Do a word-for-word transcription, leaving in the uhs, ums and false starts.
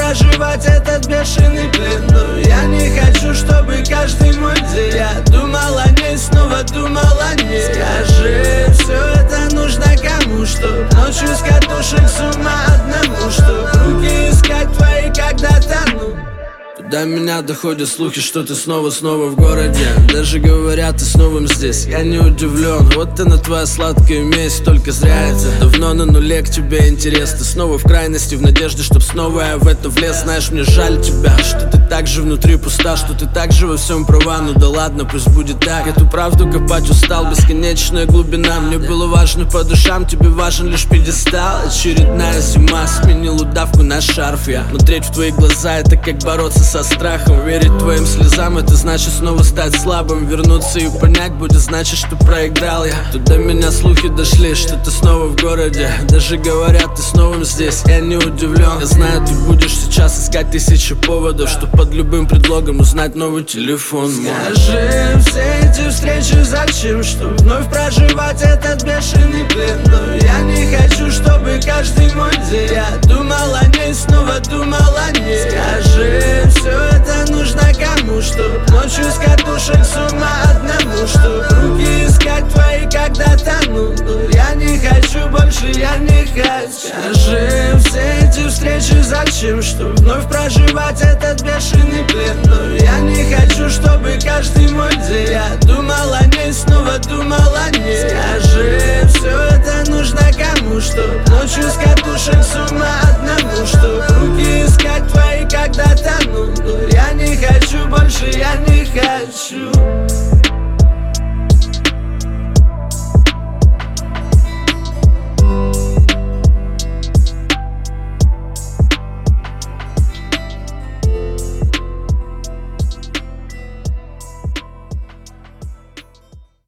проживать этот бешеный плен. Но я не хочу, чтобы каждый мой день я думал о ней, снова думал о ней. Скажи, все это нужно кому, чтоб ночью с катушек с ума одному, чтоб руки искать твои, когда тону. До меня доходят слухи, что ты снова-снова в городе. Даже говорят, ты с новым здесь, я не удивлен. Вот она твоя сладкая месть, только зря это. Давно на нуле к тебе интерес. Ты снова в крайности, в надежде, чтоб снова я в это влез. Знаешь, мне жаль тебя, что ты так же внутри пуста, что ты так же во всем права. Ну да ладно, пусть будет так. Эту правду копать устал, бесконечная глубина. Мне было важно по душам, тебе важен лишь пьедестал. Очередная зима, сменил удавку на шарф. Я смотреть в твои глаза, это как бороться со страхом. Верить твоим слезам, это значит снова стать слабым. Вернуться и понять будет значит, что проиграл я. Тут до меня слухи дошли, что ты снова в городе. Даже говорят, ты с новым здесь, я не удивлен. Я знаю, ты будешь сейчас искать тысячи поводов, чтоб под любым предлогом узнать новый телефон. Скажи, все эти встречи зачем? Чтоб вновь проживать этот бешеный плен. Но я не хочу, чтобы каждый мой день я думал о ней, снова думал о ней. Скажи, все это нужно кому, чтоб ночью с катушек с ума одному, чтоб руки искать твои, когда тону. Но я не хочу больше, я не хочу. Скажи, все эти встречи зачем? Чтоб вновь проживать этот бешеный плен. Но я не хочу, чтобы каждый мой день я думал о ней, снова думал о ней. Скажи, все это нужно кому, чтоб ночью с катушек с ума одному, чтоб руки искать твои, когда тону. Но я не хочу больше, я не хочу.